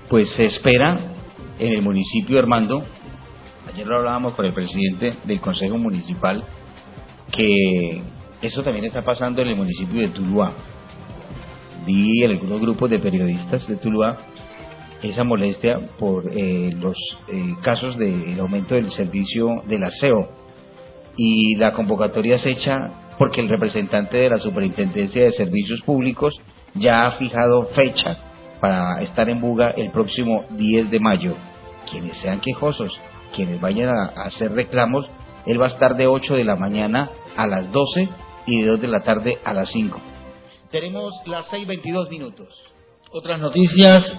pues se espera en el municipio, Armando, ayer lo hablábamos con el presidente del Consejo Municipal, que eso también está pasando en el municipio de Tuluá. Vi en algunos grupos de periodistas de Tuluá esa molestia por los casos del aumento del servicio del aseo, y la convocatoria se echa porque el representante de la Superintendencia de Servicios Públicos ya ha fijado fecha para estar en Buga el próximo 10 de mayo. Quienes sean quejosos, quienes vayan a hacer reclamos, él va a estar de 8 de la mañana a las 12 y de 2 de la tarde a las 5. Tenemos las 6:22 minutos. Otras noticias.